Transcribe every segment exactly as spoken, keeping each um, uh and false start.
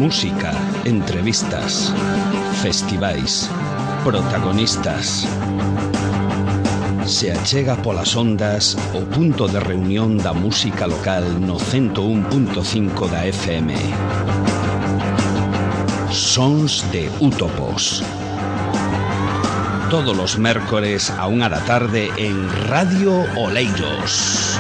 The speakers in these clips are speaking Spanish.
Música, entrevistas, festivais, protagonistas. Se achega polas ondas o punto de reunión da música local no ciento un punto cinco da F M. Sons de Útopos. Todos los mércores a unha da tarde en Radio Oleiros.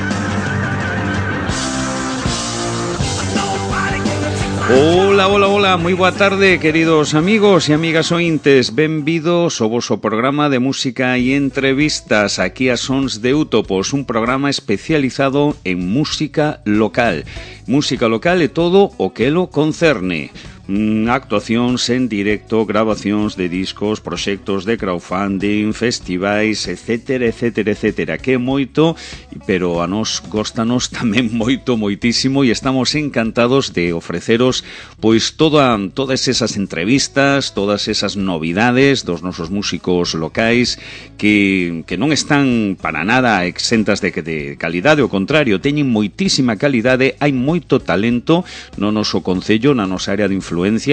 Hola, hola, hola, moi boa tarde, queridos amigos e amigas ointes. Benvidos ao voso programa de música e entrevistas aquí a Sons de Útopos, un programa especializado en música local. Música local e todo o que lo concerne. Actuacións en directo, grabacións de discos, proxectos de crowdfunding, festivais, etcétera, etcétera, etcétera. Que moito, pero a nos góstanos tamén moito, moitísimo, e estamos encantados de ofreceros pois toda, todas esas entrevistas, todas esas novidades dos nosos músicos locais que, que non están para nada exentas de, de calidade, ao contrario, teñen moitísima calidade, hai moito talento no noso concello, na nosa área de influencia,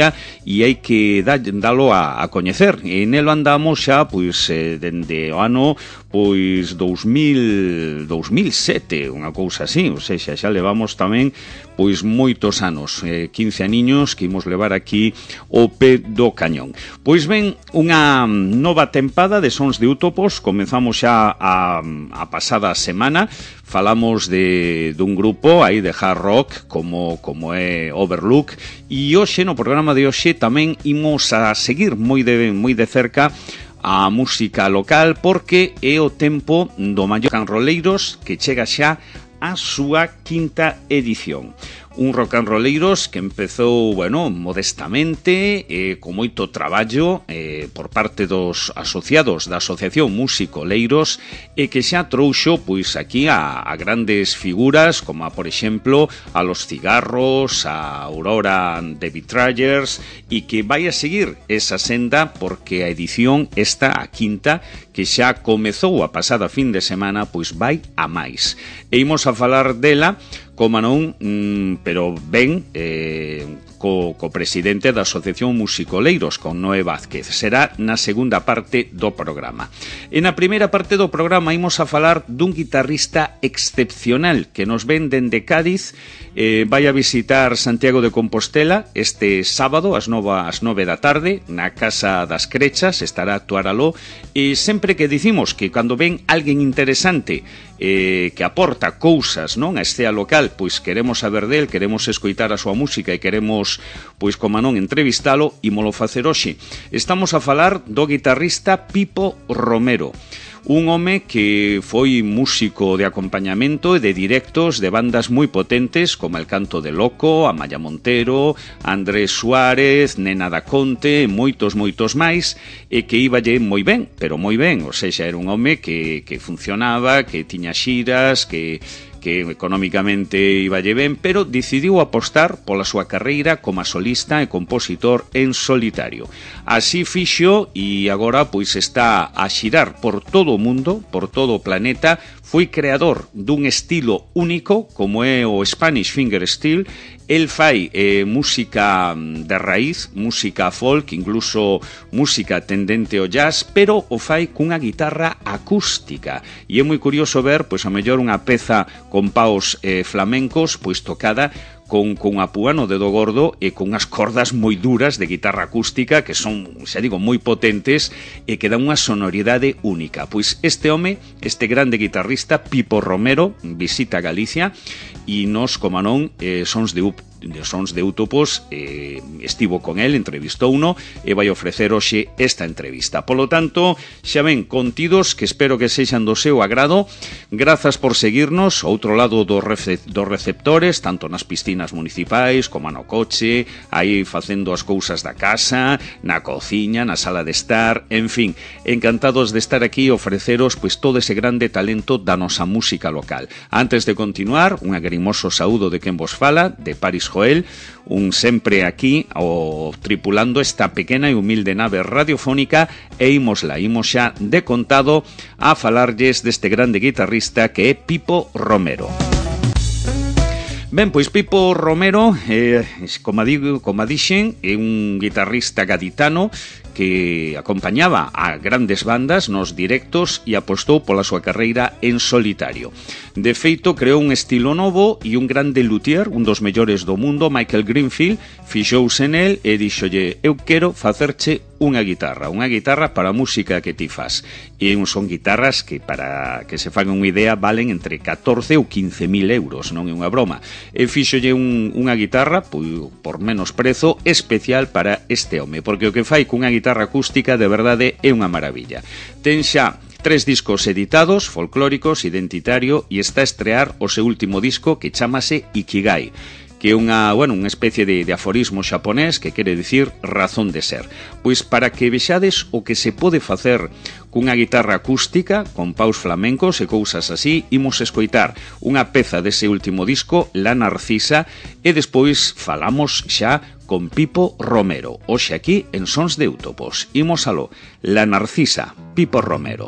e hai que da, dalo a, a coñecer. E nelo andamos xa pois eh, dende o ano pois dos mil sete, unha cousa así, ou seja, xa levamos tamén pois moitos anos, eh, quince aniños que imos levar aquí o pé do cañón. Pois ben, unha nova tempada de Sons de Útopos, comenzamos xa a, a pasada semana, falamos de dun grupo aí de hard rock como, como é Overlook, e hoxe no programa de hoxe tamén imos a seguir moi de, moi de cerca a música local, porque é o tempo do maior rock and rolleiros que chega xa a súa quinta edición. Un rock and rolleiros que empezou, bueno, modestamente, eh, con moito traballo eh, por parte dos asociados da Asociación Musicoleiros, e que xa trouxo, pois, aquí a, a grandes figuras, como, a, por exemplo, a Los Cigarros, a Aurora de Vitrayers, e que vai a seguir esa senda porque a edición, esta, a quinta, que xa comezou a pasada fin de semana, pois vai a máis. E imos a falar dela, como non, mm, pero ben, eh, co, co presidente da Asociación Musicoleiros, con Noé Vázquez. Será na segunda parte do programa. E na primeira parte do programa imos a falar dun guitarrista excepcional que nos ven dende Cádiz. Eh, vai a visitar Santiago de Compostela este sábado ás nove da tarde na Casa das Crechas, estará a actuar aló, e sempre que dicimos que cando ven alguén interesante eh, que aporta cousas, non, a escena local, pois queremos saber del, queremos escoitar a súa música e queremos, pois como non, entrevistalo, ímolo facer hoxe. Estamos a falar do guitarrista Pipo Romero, un home que foi músico de acompañamento e de directos de bandas moi potentes como El Canto de Loco, Amaya Montero, Andrés Suárez, Nena da Conte, moitos, moitos máis, e que íballe moi ben, pero moi ben, ou seja, era un home que, que funcionaba, que tiña xiras, que que económicamente iballe ben, pero decidiu apostar pola súa carreira como solista e compositor en solitario. Así fixo, e agora pois está a xirar por todo o mundo, por todo o planeta. Foi creador dun estilo único como é o Spanish Fingerstyle. El fai eh, música de raíz, música folk, incluso música tendente ao jazz, pero o fai cunha guitarra acústica. E é moi curioso ver, pois a mellor unha peza con paus eh, flamencos, pois tocada con, con a púa no dedo gordo e con unhas cordas moi duras de guitarra acústica que son, xa digo, moi potentes e que dan unha sonoridade única. Pois este home, este grande guitarrista, Pipo Romero, visita Galicia e nos, como non, eh, Sons de Útopos de Sons de Útopos eh, estivo con el, entrevistouno e vai ofrecer hoxe esta entrevista. Polo tanto, xa ven, contidos que espero que sexan do seu agrado. Grazas por seguirnos ao outro lado dos, rece dos receptores, tanto nas piscinas municipais como no coche, aí facendo as cousas da casa, na cociña, na sala de estar, en fin, encantados de estar aquí e ofreceros pois todo ese grande talento da nosa música local. Antes de continuar, un agrimoso saúdo de quen vos fala, de Paris Joel, un sempre aquí o tripulando esta pequena e humilde nave radiofónica, e imosla, imos xa de contado a falarlles deste grande guitarrista que é Pipo Romero. Ben, pois Pipo Romero, eh, como, digo, como dixen, é un guitarrista gaditano que acompañaba a grandes bandas nos directos e apostou pola súa carreira en solitario. De feito, creou un estilo novo e un grande luthier, un dos mellores do mundo, Michael Greenfield, fixouse nel e dixolle: eu quero facerche unha guitarra, unha guitarra para a música que ti fas. E son guitarras que, para que se fagan unha idea, valen entre catorce ou quince mil euros, non é unha broma. E fixolle un, unha guitarra, por, por menos prezo, especial para este home, porque o que fai cunha guitarra acústica de verdade é unha maravilla. Ten xa tres discos editados, folclóricos, identitario, e está a estrear o seu último disco que chamase Ikigai, que é unha, bueno, unha especie de, de aforismo xaponés que quere dicir razón de ser. Pois para que vexades o que se pode facer cunha guitarra acústica, con paus flamencos e cousas así, imos escoitar unha peza dese último disco, La Narcisa, e despois falamos xa con Pipo Romero. Hoxe aquí en Sons de Útopos. Imos aló, La Narcisa, Pipo Romero.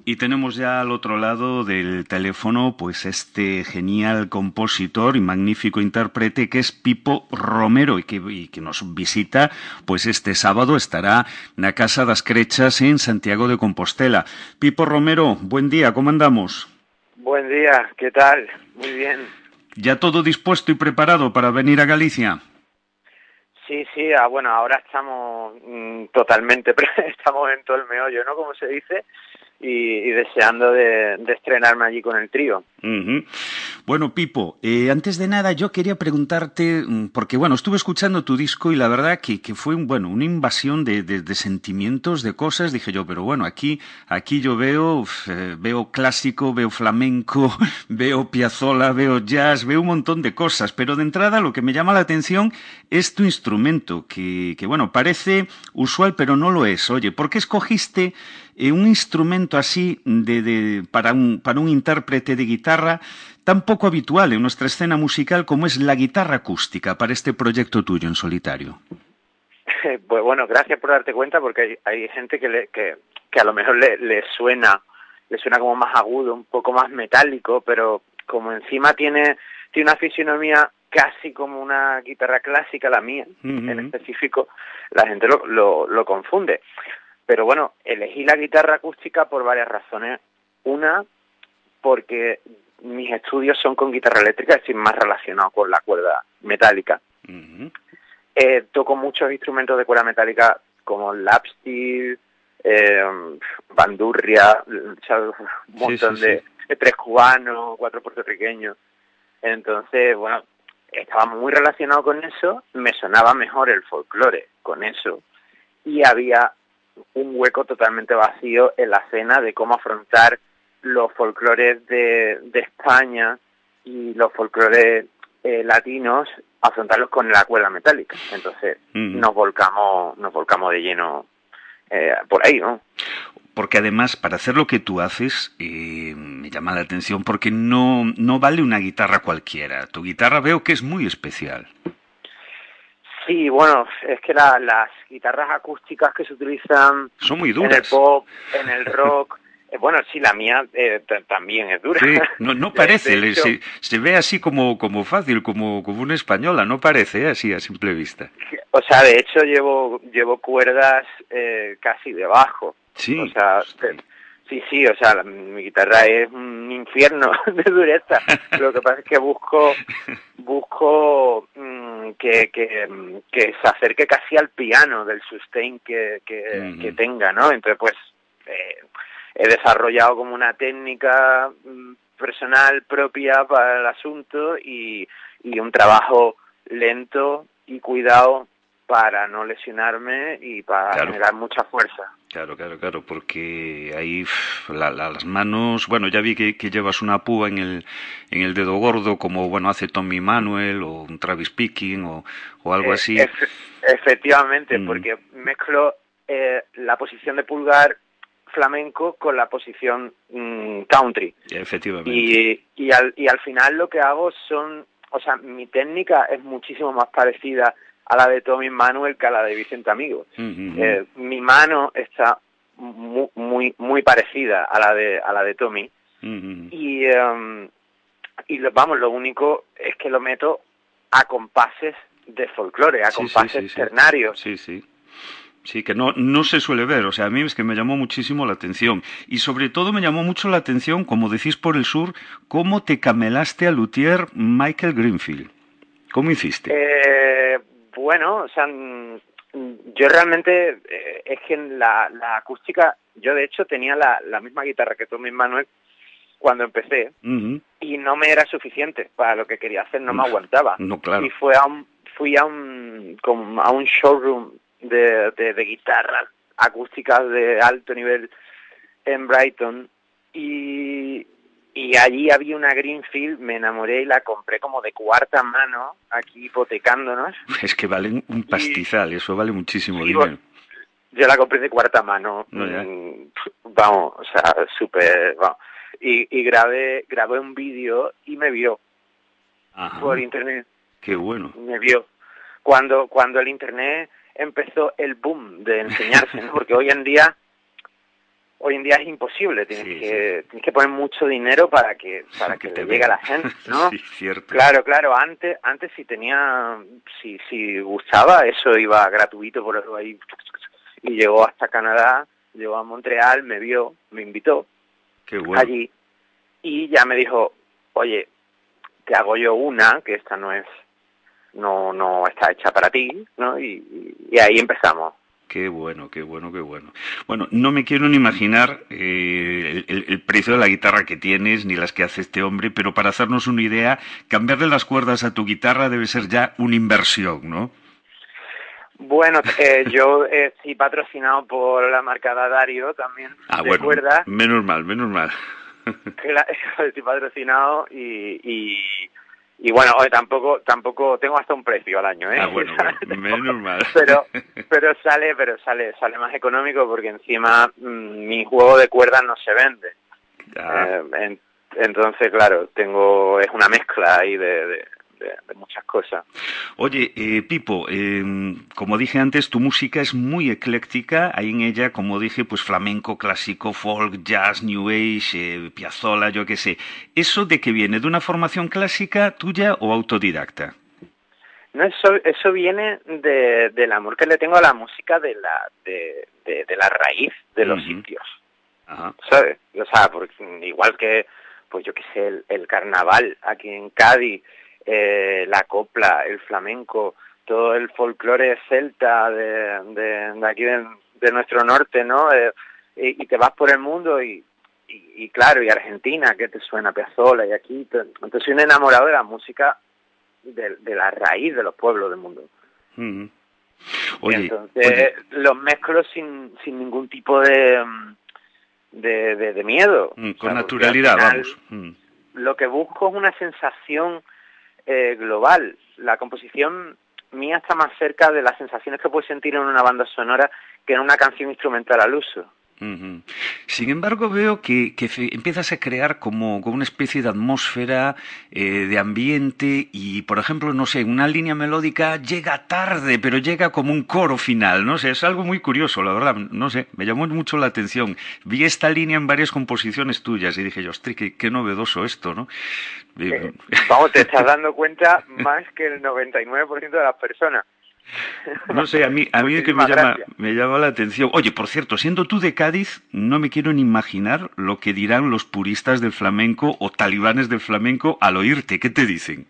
Y tenemos ya al otro lado del teléfono pues este genial compositor y magnífico intérprete que es Pipo Romero y que, y que nos visita pues este sábado, estará na Casa das Crechas en Santiago de Compostela. Pipo Romero, buen día, ¿cómo andamos? Buen día, ¿qué tal? Muy bien. ¿Ya todo dispuesto y preparado para venir a Galicia? Sí, sí, ah, bueno, ahora estamos mmm, totalmente, estamos en todo el meollo, ¿no? Como se dice, y, y deseando de, de estrenarme allí con el trío. Uh-huh. Bueno, Pipo, eh, antes de nada yo quería preguntarte, porque bueno, estuve escuchando tu disco y la verdad que, que fue un, bueno, una invasión de, de, de sentimientos, de cosas, dije yo, pero bueno, aquí, aquí yo veo, eh, veo clásico, veo flamenco, veo Piazzolla, veo jazz, veo un montón de cosas, pero de entrada lo que me llama la atención es tu instrumento, que, que bueno, parece usual, pero no lo es. Oye, ¿por qué escogiste eh, un instrumento así de, de, para, un, para un intérprete de guitarra tan poco habitual en nuestra escena musical como es la guitarra acústica para este proyecto tuyo en solitario? Pues bueno, gracias por darte cuenta, porque hay, hay gente que, le, que, que a lo mejor le, le suena le suena como más agudo, un poco más metálico, pero como encima tiene, tiene una fisionomía casi como una guitarra clásica, la mía, uh-huh. en específico, la gente lo, lo, lo confunde. Pero bueno, elegí la guitarra acústica por varias razones. Una, porque mis estudios son con guitarra eléctrica, es decir, más relacionado con la cuerda metálica. Uh-huh. Eh, toco muchos instrumentos de cuerda metálica como lap steel, eh, bandurria, ¿sabes? Un montón sí, sí, de, sí. de tres cubanos, cuatro puertorriqueños. Entonces, bueno, estaba muy relacionado con eso, me sonaba mejor el folclore con eso, y había un hueco totalmente vacío en la escena de cómo afrontar los folclores de, de España y los folclores eh, latinos, afrontarlos con la cuerda metálica. Entonces mm. nos volcamos nos volcamos de lleno eh, por ahí, ¿no? Porque además, para hacer lo que tú haces, eh, me llama la atención porque no, no vale una guitarra cualquiera. Tu guitarra veo que es muy especial. Sí, bueno, es que la, las guitarras acústicas que se utilizan son muy duras. En el pop, en el rock, eh, bueno, sí, la mía eh, t- también es dura. Sí, no, no parece, de hecho, se, se ve así como, como fácil, como, como una española, no parece así a simple vista. O sea, de hecho llevo llevo cuerdas eh, casi debajo. Sí. O sea, te, sí, sí, o sea, la, mi guitarra es un infierno de dureza. Lo que pasa es que busco busco mmm, que, que, que se acerque casi al piano del sustain que, que, uh-huh. que tenga, ¿no? Entonces, pues, eh, he desarrollado como una técnica mmm, personal propia para el asunto y, y un trabajo lento y cuidado para no lesionarme y para claro. generar mucha fuerza. Claro, claro, claro, porque ahí la, la, las manos, bueno, ya vi que, que llevas una púa en el en el dedo gordo, como bueno hace Tommy Manuel o un Travis Picking o, o algo eh, así. Efe, efectivamente, mm. porque mezclo eh, la posición de pulgar flamenco con la posición mmm, country. Efectivamente. Y, y, al, y al final lo que hago son, o sea, mi técnica es muchísimo más parecida a la de Tommy Manuel que a la de Vicente Amigo. Uh-huh. Eh, mi mano está muy, muy muy parecida a la de a la de Tommy. Uh-huh. Y um, y lo, vamos, lo único es que lo meto a compases de folclore, a sí, compases sí, sí, ternarios. Sí, sí. Sí, que no, no se suele ver, o sea, a mí es que me llamó muchísimo la atención. Y sobre todo me llamó mucho la atención, como decís por el sur, cómo te camelaste al luthier Michael Greenfield. ¿Cómo hiciste? Eh, bueno, o sea, yo realmente, eh, es que en la, la acústica, yo de hecho tenía la, la misma guitarra que Tommy Manuel cuando empecé, uh-huh. y no me era suficiente para lo que quería hacer, no me aguantaba. No, claro. Y fue a un, fui a un, como a un showroom de, de, de guitarras acústicas de alto nivel en Brighton, y, y allí había una Greenfield, me enamoré y la compré como de cuarta mano, aquí hipotecándonos. Es que valen un pastizal, y, eso vale muchísimo sí, dinero. Yo la compré de cuarta mano, no, mm, vamos, o sea, súper, vamos. Y, y grabé grabé un vídeo y me vio. Ajá. Por internet. Qué bueno. Me vio. Cuando cuando el internet empezó el boom de enseñarse, ¿no? Porque hoy en día hoy en día es imposible, tienes sí, que sí. tienes que poner mucho dinero para que para que, que le te llegue a la vean. gente, ¿no? Sí, cierto. Claro, claro, antes antes si tenía si si gustaba, eso iba gratuito por ahí y llegó hasta Canadá, llegó a Montreal, me vio, me invitó Qué bueno. allí y ya me dijo, "Oye, te hago yo una, que esta no es no no está hecha para ti", ¿no? Y, y, y ahí empezamos. Qué bueno, qué bueno, qué bueno. Bueno, no me quiero ni imaginar eh, el, el precio de la guitarra que tienes, ni las que hace este hombre, pero para hacernos una idea, cambiarle las cuerdas a tu guitarra debe ser ya una inversión, ¿no? Bueno, eh, yo eh, estoy patrocinado por la marca Dadario también Ah, de bueno, cuerdas. menos mal, menos mal. Cla- Estoy patrocinado y, y, y bueno, oye, tampoco tampoco tengo hasta un precio al año, ¿eh? Ah, bueno, bueno, menos mal. pero pero sale pero sale sale más económico porque encima mmm, mi juego de cuerdas no se vende. Ah. Eh, en- entonces, claro, tengo es una mezcla ahí de, de, de, de muchas cosas. Oye, eh, Pipo, eh, como dije antes, tu música es muy ecléctica. Hay en ella, como dije, pues flamenco, clásico, folk, jazz, new age, eh, Piazzolla, yo qué sé. ¿Eso de qué viene? ¿De una formación clásica tuya o autodidacta? No, eso, eso viene de, del amor que le tengo a la música de la, de, de, de la raíz de los Uh-huh. sitios, Ajá. ¿sabes? O sea, porque, igual que, pues yo qué sé, el, el carnaval aquí en Cádiz, eh, la copla, el flamenco, todo el folclore celta de, de, de aquí de, de nuestro norte, ¿no? Eh, y, y te vas por el mundo y, y, y claro, y Argentina, que te suena Piazzolla, y aquí, te, entonces soy un enamorado de la música de, de la raíz de los pueblos del mundo. Uh-huh. Oye, Entonces oye. los mezclo sin, sin ningún tipo de, de, de, de miedo, Mm, o con sea, porque al naturalidad, final vamos. Mm. lo que busco es una sensación eh, global. La composición mía está más cerca de las sensaciones que puedes sentir en una banda sonora que en una canción instrumental al uso. Uh-huh. Sin embargo, veo que, que fe, empiezas a crear como, como una especie de atmósfera, eh, de ambiente y, por ejemplo, no sé, una línea melódica llega tarde, pero llega como un coro final, no sé, es algo muy curioso, la verdad, no sé, me llamó mucho la atención. Vi esta línea en varias composiciones tuyas y dije yo, ostras, qué, qué novedoso esto, ¿no? Eh, vamos, te estás dando cuenta más que el noventa y nueve por ciento de las personas. No sé, a mí, a mí que me Muchísimas llama, gracias. me llama la atención. Oye, por cierto, siendo tú de Cádiz, no me quiero ni imaginar lo que dirán los puristas del flamenco o talibanes del flamenco al oírte. ¿Qué te dicen?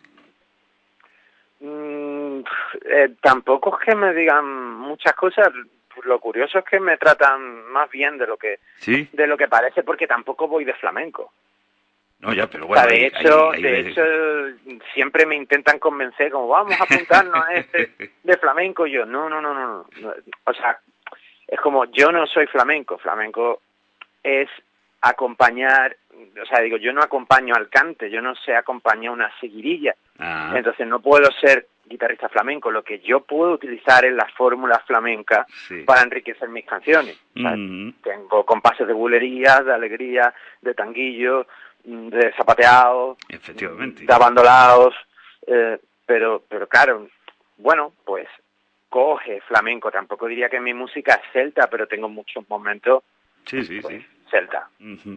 Mm, eh, tampoco es que me digan muchas cosas. Lo curioso es que me tratan más bien de lo que ¿Sí? de lo que parece, porque tampoco voy de flamenco. No, ya, pero O sea, bueno, de hay... hay, hecho, hay... de hecho, siempre me intentan convencer, como vamos a apuntarnos a este de flamenco. Y yo, no, no, no, no, no. O sea, es como, yo no soy flamenco. Flamenco es acompañar, o sea, digo, yo no acompaño al cante, yo no sé acompañar una seguirilla. Ah, Entonces no puedo ser guitarrista flamenco. Lo que yo puedo utilizar es la fórmula flamenca sí. para enriquecer mis canciones. O sea, Mm-hmm. tengo compases de bulería, de alegría, de tanguillo, de zapateados, Efectivamente. de abandolados, eh, pero, pero claro, bueno, pues coge flamenco. Tampoco diría que mi música es celta, pero tengo muchos momentos, Sí, sí, pues, sí. celta. Mm-hmm.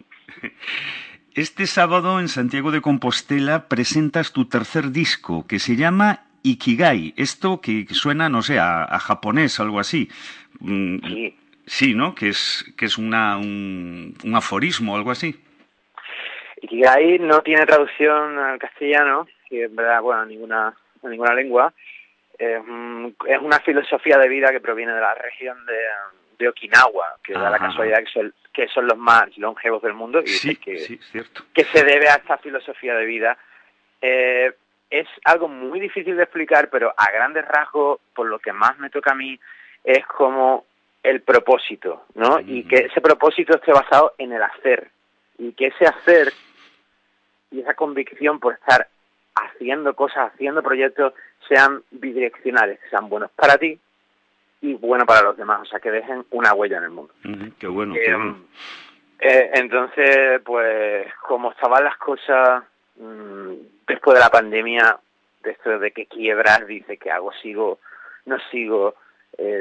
Este sábado en Santiago de Compostela presentas tu tercer disco que se llama Ikigai. Esto que suena, no sé, a, a japonés, algo así. Mm, Sí. sí, ¿no? Que es, que es una, un, un aforismo, algo así. Ikigai no tiene traducción al castellano, y en verdad, bueno, ninguna, ninguna lengua. Es, es una filosofía de vida que proviene de la región de, de Okinawa, que da la Ajá, ajá. casualidad que son, que son los más longevos del mundo, y dice Sí, que, sí, cierto. que se debe a esta filosofía de vida. Eh, es algo muy difícil de explicar, pero a grandes rasgos, por lo que más me toca a mí, es como el propósito, ¿no? Y que ese propósito esté basado en el hacer, y que ese hacer y esa convicción por estar haciendo cosas, haciendo proyectos, sean bidireccionales, que sean buenos para ti y buenos para los demás, o sea, que dejen una huella en el mundo. Uh-huh. Qué bueno, Eh, qué bueno. eh, entonces, pues, como estaban las cosas mmm, después de la pandemia, de esto de que quiebras, dice, ¿qué hago? ¿Sigo? ¿No sigo? Eh,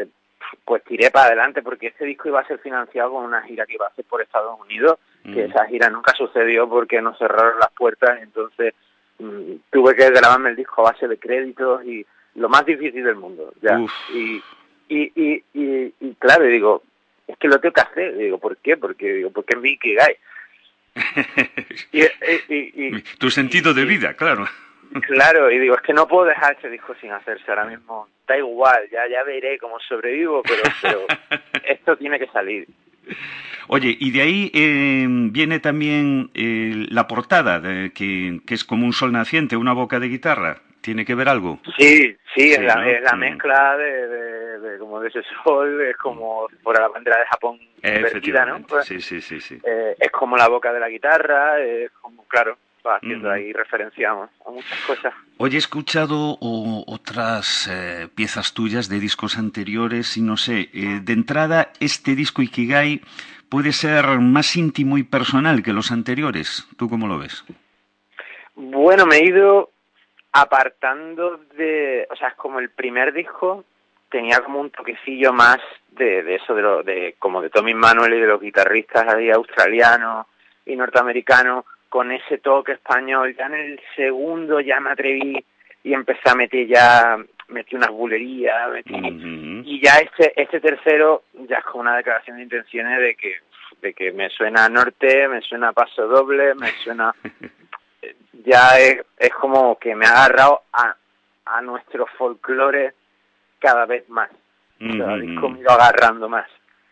pues tiré para adelante porque este disco iba a ser financiado con una gira que iba a hacer por Estados Unidos, mm. que esa gira nunca sucedió porque nos cerraron las puertas, entonces mmm, tuve que grabarme el disco a base de créditos y lo más difícil del mundo, ya. Y, y, y, y, y claro, digo, es que lo tengo que hacer, digo, ¿por qué? Porque digo, porque es mi Ikigai. y, y, y, y, tu sentido y, de vida, claro. Claro, y digo, es que no puedo dejar ese disco sin hacerse ahora mismo. Da igual, ya ya veré cómo sobrevivo, pero, pero esto tiene que salir. Oye, y de ahí eh, viene también eh, la portada, de, que, que es como un sol naciente, una boca de guitarra. ¿Tiene que ver algo? Sí, sí, sí, es, la, ¿no? es la mm. mezcla de, de, de como de ese sol, es como por la bandera de Japón invertida, ¿no? Pues, sí, sí, sí, sí. Eh, es como la boca de la guitarra, es como, claro, va haciendo mm. ahí referenciamos a muchas cosas. Hoy he escuchado o, otras eh, piezas tuyas de discos anteriores y no sé, eh, de entrada este disco Ikigai puede ser más íntimo y personal que los anteriores. ¿Tú cómo lo ves? Bueno, me he ido apartando de, o sea, es como el primer disco tenía como un toquecillo más de, de eso, de, lo, de como de Tommy Manuel y de los guitarristas ahí australianos y norteamericanos, con ese toque español. Ya en el segundo ya me atreví y empecé a meter ya, metí unas bulerías, metí, uh-huh. y ya este, este tercero ya es como una declaración de intenciones de que, de que me suena norte, me suena paso doble, me suena... ya es, es como que me ha agarrado a, a nuestro folclore cada vez más. Mm-hmm. Cada disco me he ido agarrando más.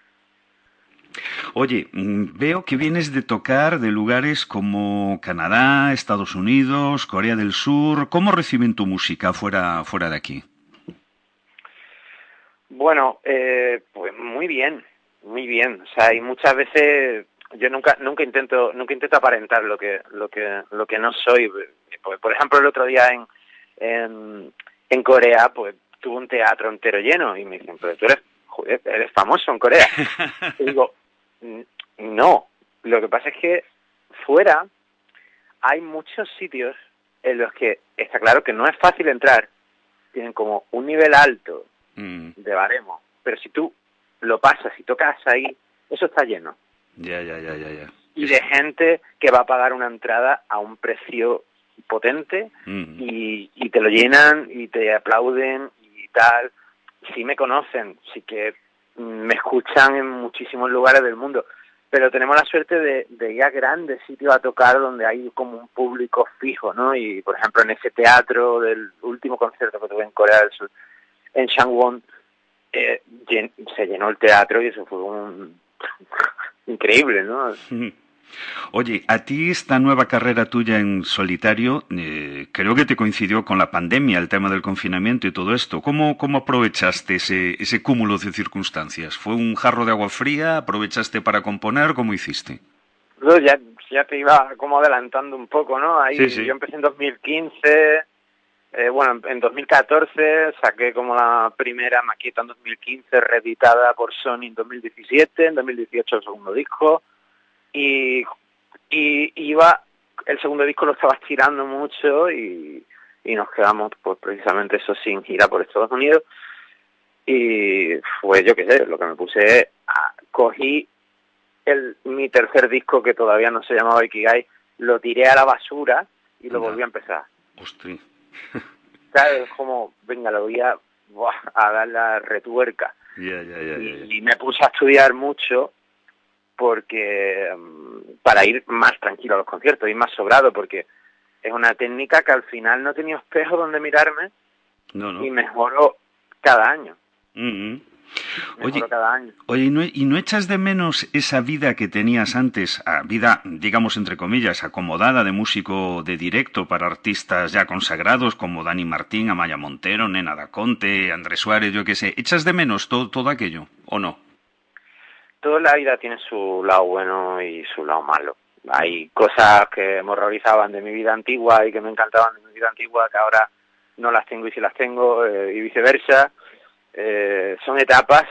Oye, veo que vienes de tocar de lugares como Canadá, Estados Unidos, Corea del Sur. ¿Cómo reciben tu música fuera, fuera de aquí? Bueno, eh, pues muy bien, muy bien. O sea, y muchas veces yo nunca nunca intento nunca intento aparentar lo que lo que lo que no soy. Por, por ejemplo, el otro día en, en en Corea, pues tuve un teatro entero lleno y me dicen, pero tú eres joder, eres famoso en Corea. Y digo, no. Lo que pasa es que fuera hay muchos sitios en los que está claro que no es fácil entrar. Tienen como un nivel alto mm. de baremo, pero si tú lo pasas y tocas ahí, eso está lleno. Ya, ya, ya, ya, ya. Y de gente que va a pagar una entrada a un precio potente mm. y, y te lo llenan y te aplauden y tal. Sí me conocen, sí que me escuchan en muchísimos lugares del mundo, pero tenemos la suerte de, de ir a grandes sitios a tocar donde hay como un público fijo, ¿no? Y, por ejemplo, en ese teatro del último concierto que tuve en Corea del Sur, en Changwon, eh, llen, se llenó el teatro y eso fue un... increíble, ¿no? Oye, a ti esta nueva carrera tuya en solitario, eh, creo que te coincidió con la pandemia, el tema del confinamiento y todo esto. ¿Cómo, cómo aprovechaste ese, ese cúmulo de circunstancias? ¿Fue un jarro de agua fría? ¿Aprovechaste para componer? ¿Cómo hiciste? Yo ya, ya te iba como adelantando un poco, ¿no? Ahí sí, sí. Yo empecé en dos mil quince, eh, bueno, en dos mil catorce saqué como la primera maqueta en dos mil quince, reeditada por Sony en dos mil diecisiete, en dos mil dieciocho el segundo disco. Y, y iba, el segundo disco lo estaba estirando mucho y, y nos quedamos pues precisamente eso sin gira por Estados Unidos y fue yo qué sé, lo que me puse, a, cogí el, mi tercer disco que todavía no se llamaba Ikigai, lo tiré a la basura y lo Anda. volví a empezar. Hostia. Claro, es como, venga, lo voy a, buah, a dar la retuerca. Yeah, yeah, yeah, y, yeah, yeah. y me puse a estudiar mucho porque um, para ir más tranquilo a los conciertos, ir más sobrado, porque es una técnica que al final no tenía espejo donde mirarme no, no. y mejoro cada año. Mm-hmm. Mejoro oye, cada año. Oye, ¿y no, ¿y no echas de menos esa vida que tenías antes, a vida, digamos, entre comillas, acomodada de músico de directo para artistas ya consagrados como Dani Martín, Amaya Montero, Nena Daconte, Andrés Suárez, yo qué sé? ¿Echas de menos todo, todo aquello o no? Toda la vida tiene su lado bueno y su lado malo. Hay cosas que me horrorizaban de mi vida antigua y que me encantaban de mi vida antigua que ahora no las tengo y sí las tengo, eh, y viceversa. Eh, son etapas,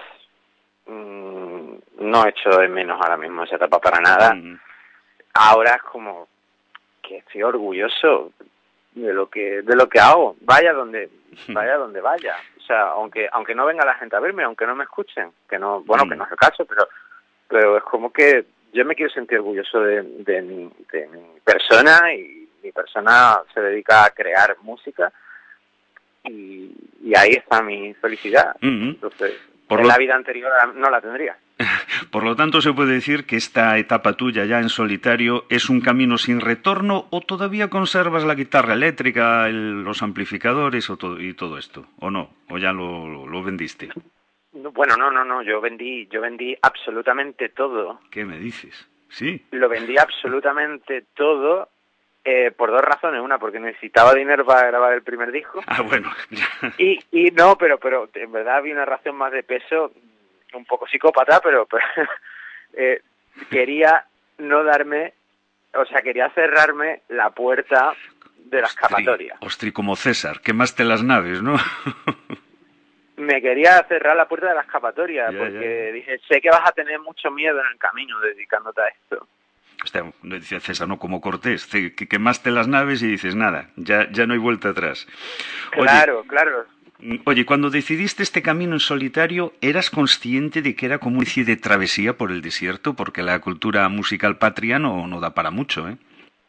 mmm, no echo de menos ahora mismo esa etapa para nada. Mm. Ahora es como que estoy orgulloso de lo que de lo que hago, vaya donde vaya donde vaya. O sea, aunque aunque no venga la gente a verme, aunque no me escuchen, que no, bueno, que no es el caso, pero pero es como que yo me quiero sentir orgulloso de, de, mi, de mi persona, y mi persona se dedica a crear música, y, y ahí está mi felicidad. Uh-huh. Entonces, Por en lo... la vida anterior no la tendría. Por lo tanto, se puede decir que esta etapa tuya ya en solitario es un camino sin retorno, ¿o todavía conservas la guitarra eléctrica, el, los amplificadores o todo, y todo esto? ¿O no? ¿O ya lo, lo, lo vendiste? No, bueno, no, no, no. Yo vendí, yo vendí absolutamente todo. ¿Qué me dices? Sí. Lo vendí absolutamente todo. Eh, por dos razones. Una, porque necesitaba dinero para grabar el primer disco. Ah, bueno. y, y no, pero, pero en verdad había una razón más de peso, un poco psicópata, pero, pero eh, quería no darme, o sea, quería cerrarme la puerta de la escapatoria. Ostri, como César, quemaste las naves, ¿no? Me quería cerrar la puerta de la escapatoria, ya, porque ya. dije, sé que vas a tener mucho miedo en el camino dedicándote a esto. Hostia, decía César, no como Cortés, que quemaste las naves y dices, nada, ya, ya no hay vuelta atrás. Claro, Oye, claro. Oye, cuando decidiste este camino en solitario, ¿eras consciente de que era como una especie de travesía por el desierto? Porque la cultura musical patria no, no da para mucho, ¿eh?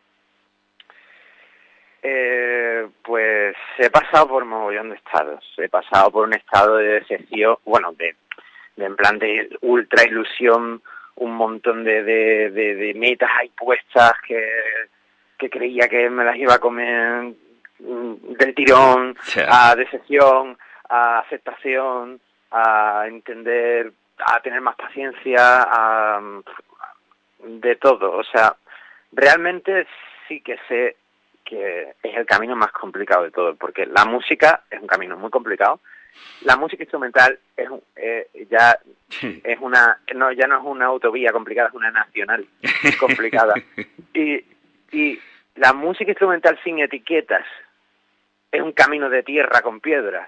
Eh, pues he pasado por mogollón de estados. He pasado por un estado de decepción, bueno, de, de en plan de ultra ilusión, un montón de, de, de, de metas ahí puestas que, que creía que me las iba a comer del tirón, yeah. a decepción, a aceptación, a entender, a tener más paciencia, a, de todo. O sea, realmente sí que sé que es el camino más complicado de todo, porque la música es un camino muy complicado. La música instrumental es eh, ya sí. es una no ya no es una autovía complicada, es una nacional complicada. y y la música instrumental sin etiquetas es un camino de tierra con piedras.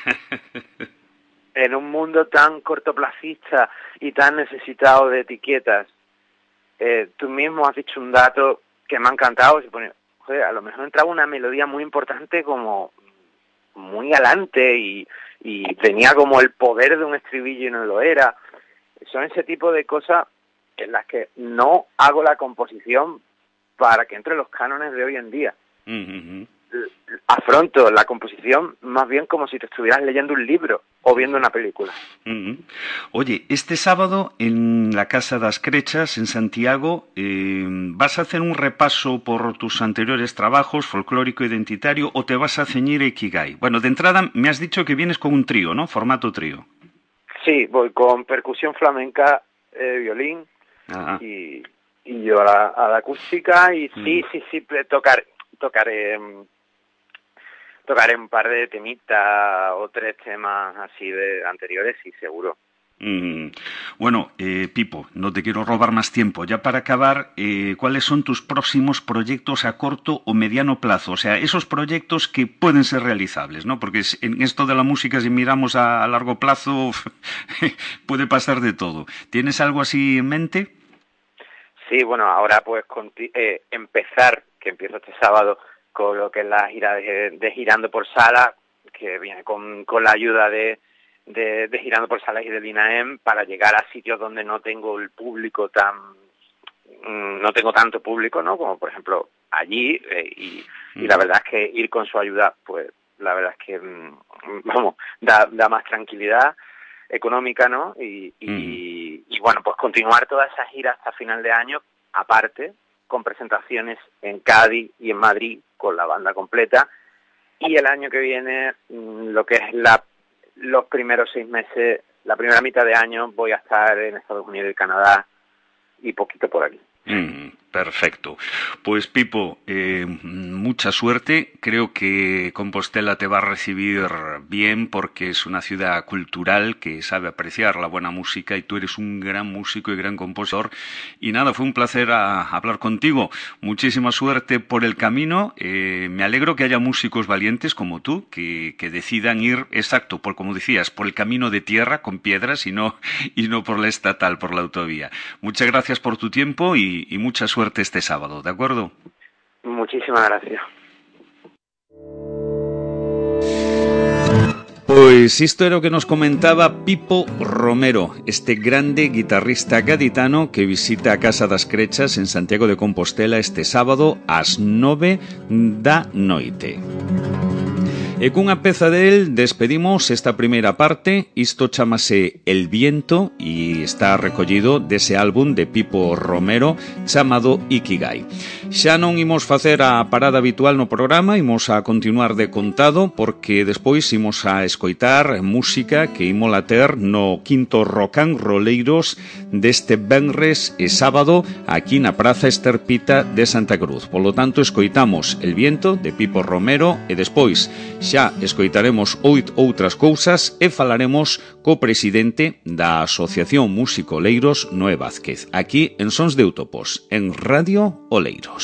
En un mundo tan cortoplacista y tan necesitado de etiquetas, eh, tú mismo has dicho un dato que me ha encantado. Se pone, joder, a lo mejor entraba una melodía muy importante, como muy alante, y, y tenía como el poder de un estribillo y no lo era. Son ese tipo de cosas en las que no hago la composición para que entre los cánones de hoy en día. Mm-hmm. Afronto la composición más bien como si te estuvieras leyendo un libro o viendo una película. Mm-hmm. Oye, este sábado en la Casa das Crechas, en Santiago, eh, ¿vas a hacer un repaso por tus anteriores trabajos, folclórico, identitario, o te vas a ceñir a Ikigai? Bueno, de entrada me has dicho que vienes con un trío, ¿no? Formato trío. Sí, voy con percusión flamenca, eh, violín y, y yo a la, a la acústica, y sí, mm. sí, sí, tocar, tocaré... Tocaré un par de temitas o tres temas así de anteriores, sí, seguro. Mm. Bueno, eh, Pipo, no te quiero robar más tiempo. Ya para acabar, eh, ¿cuáles son tus próximos proyectos a corto o mediano plazo? O sea, esos proyectos que pueden ser realizables, ¿no? Porque en esto de la música, si miramos a, a largo plazo, puede pasar de todo. ¿Tienes algo así en mente? Sí, bueno, ahora pues conti- eh, empezar, que empiezo este sábado, con lo que es la gira de, de Girando por Sala, que viene con, con la ayuda de, de, de Girando por Salas y del INAEM, para llegar a sitios donde no tengo el público tan, no tengo tanto público, ¿no? Como por ejemplo allí, eh, y, y la verdad es que ir con su ayuda, pues la verdad es que, vamos, da, da más tranquilidad económica, ¿no? Y, y, y bueno, pues continuar toda esa gira hasta final de año, aparte, con presentaciones en Cádiz y en Madrid con la banda completa, y el año que viene, lo que es la los primeros seis meses, la primera mitad de año, voy a estar en Estados Unidos y Canadá y poquito por aquí. Mm, perfecto. Pues Pipo, eh, mucha suerte. Creo que Compostela te va a recibir bien, porque es una ciudad cultural que sabe apreciar la buena música, y tú eres un gran músico y gran compositor. Y nada, fue un placer a, a hablar contigo. Muchísima suerte por el camino. Eh, me alegro que haya músicos valientes como tú que, que decidan ir, exacto, por como decías, por el camino de tierra con piedras y no, y no por la estatal, por la autovía. Muchas gracias por tu tiempo y Y, y mucha suerte este sábado, ¿de acuerdo? Muchísimas gracias. Pois isto era o que nos comentaba Pipo Romero, este grande guitarrista gaditano que visita a Casa das Crechas en Santiago de Compostela este sábado ás nove da noite. E cunha peza del despedimos esta primeira parte. Isto chamase El Viento e está recollido dese álbum de Pipo Romero chamado Ikigai. Xa non imos facer a parada habitual no programa, imos a continuar de contado porque despois imos a escoitar música que imola ter no quinto Rocan Roleiros deste venres e sábado aquí na Praza Esterpita de Santa Cruz. Polo tanto, escoitamos El Viento de Pipo Romero e despois xa escoitaremos oito outras cousas e falaremos co presidente da Asociación Músico Oleiros, Noé Vázquez, aquí en Sons de Utopos, en Radio Oleiros.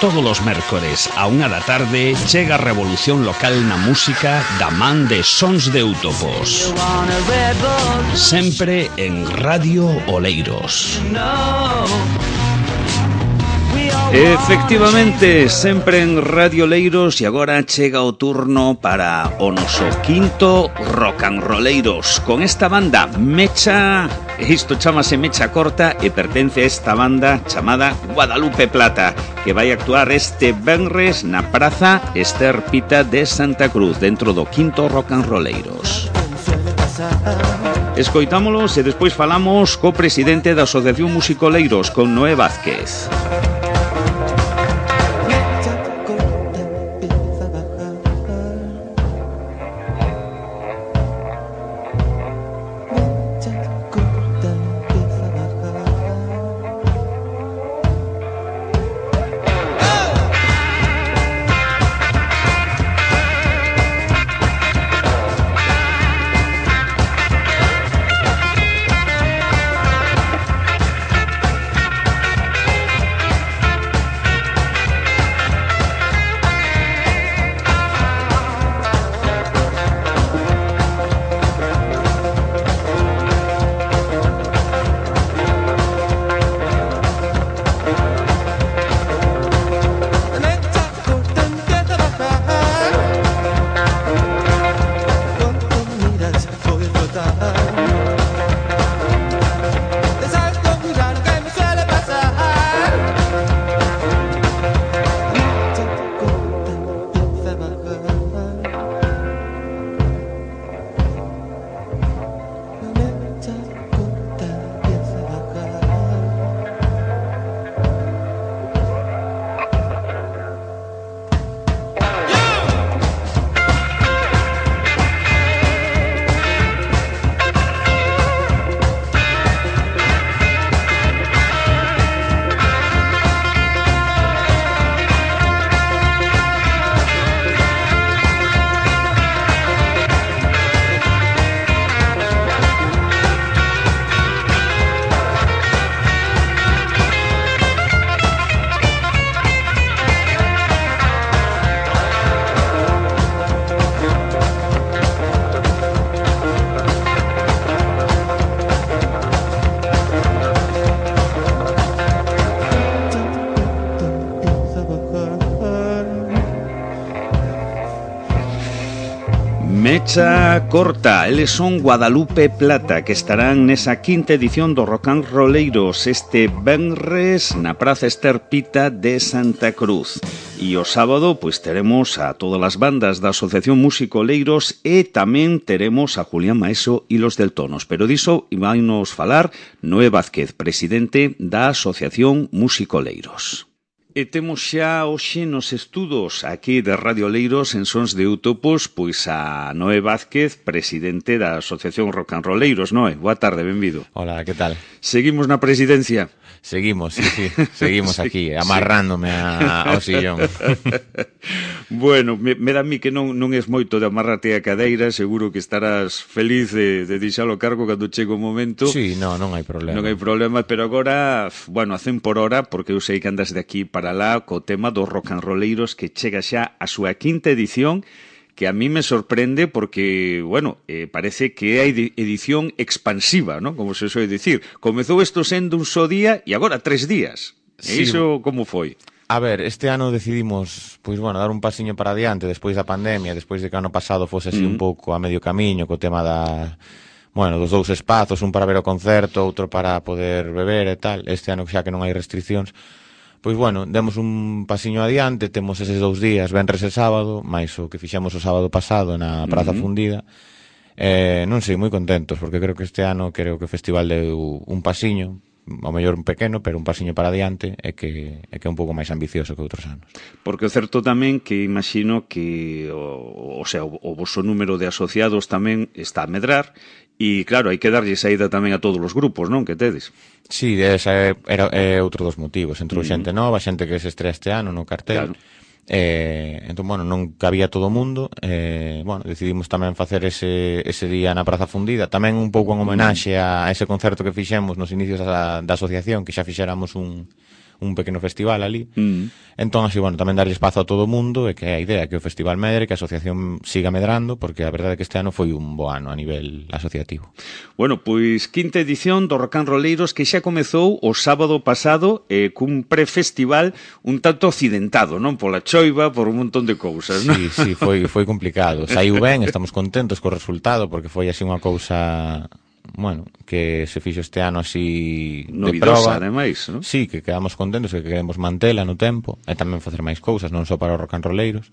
Todos os mércores a unha da tarde chega a revolución local na música da man de Sons de Útopos. Sempre en Radio Oleiros. Efectivamente, sempre en Radio Oleiros, e agora chega o turno para o noso quinto Rock and Rolleiros con esta banda Mecha. Isto chamase Mecha Corta e pertence a esta banda chamada Guadalupe Plata, que vai actuar este venres na Praza Ester Pita de Santa Cruz, dentro do quinto Rock and Rolleiros. Escoitámolos e despois falamos co presidente da Asociación Musicoleiros, con Noé Vázquez. Mecha Corta, eles son Guadalupe Plata, que estarán nesa quinta edición do Rock and Rolleiros este venres na Praza Ester Pita de Santa Cruz. E o sábado, pois teremos a todas as bandas da Asociación Musicoleiros e tamén teremos a Julián Maeso e los del Tonos. Pero diso vainos falar Noé Vázquez, presidente da Asociación Musicoleiros. E temos xa hoxe nos estudos aquí de Radio Oleiros en Sons de Útopos pois a Noé Vázquez, presidente da Asociación Rock and Rolleiros. Noé, boa tarde, benvido. Hola, que tal? Seguimos na presidencia. Seguimos, sí, sí, seguimos sí, aquí, amarrándome sí. a, ao sillón. Bueno, me, me da a mí que non, non es moito de amarrarte a cadeira, seguro que estarás feliz de, de deixalo cargo cando chegue o momento. Sí, no, non hai problema. Non hai problema, pero agora, bueno, a cen por hora, porque eu sei que andas de aquí para lá co tema dos Rock and Rolleiros, que chega xa a súa quinta edición, que a mí me sorprende porque, bueno, eh, parece que é edición expansiva, ¿no? Como se soe dicir. Comezou isto sendo un só día e agora tres días. E Sí. iso como foi? A ver, este ano decidimos, pois bueno, dar un pasiño para adiante despois da pandemia, despois de que o ano pasado fose así Mm. un pouco a medio camiño co tema da, bueno, dos dous espazos, un para ver o concerto, outro para poder beber e tal. Este ano xa que non hai restriccións, pois bueno, demos un pasiño adiante, temos eses dous días, venres e sábado, máis o que fixemos o sábado pasado na Praza Mm-hmm. Fundida. Eh, non sei, moi contentos, porque creo que este ano creo que o festival deu un pasiño, ao mellor un pequeno, pero un pasiño para adiante, e que é que é un pouco máis ambicioso que outros anos. Porque o certo tamén que imagino que o, o sea, o, o vosso número de asociados tamén está a medrar e claro, hai que darlle saída tamén a todos os grupos, non, que tedes? Sí, esa é, era, é outro dos motivos. Entrou Mm. xente nova, xente que se estrea este ano no cartel. Claro. Eh, entón, bueno, non cabía todo o mundo. Eh, bueno, decidimos tamén facer ese, ese día na Praza Fundida, tamén un pouco en homenaxe a ese concerto que fixemos nos inicios da, da asociación, que xa fixéramos un, un pequeno festival ali. Mm. Entón, así, bueno, tamén darlle espazo a todo o mundo e que a idea que o festival medre, que a asociación siga medrando, porque a verdade é que este ano foi un bo ano a nivel asociativo. Bueno, pois quinta edición do Rock and Rolleiros que xa comezou o sábado pasado eh, cun prefestival un tanto accidentado, non? Pola choiva, por un montón de cousas, non? Sí, sí, foi, foi complicado. Saiu ben, estamos contentos co resultado, porque foi así unha cousa... bueno, que se fixo este ano así de novidosa, proba. ademais, non? Sí, que quedamos contentos, que queremos mantela no tempo e tamén facer máis cousas, non só para os rock and rolleiros,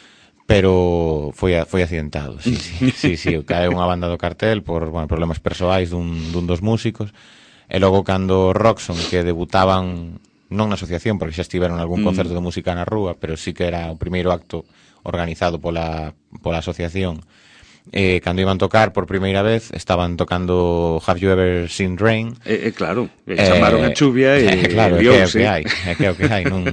pero foi foi accidentado, sí, sí, sí, sí, cae unha banda do cartel por, bueno, problemas persoais dun, dun dos músicos, e logo cando Roxon, que debutaban non na asociación, porque xa estiveron en algún concerto de música na rúa, pero sí que era o primeiro acto organizado pola, pola asociación. Eh, cando iban tocar por primeira vez estaban tocando Have You Ever Seen Rain? Eh, eh, claro, eh, chamaron a chuvia e eh, claro, liou, é que é o sí. que hai, é que é o que hai, non...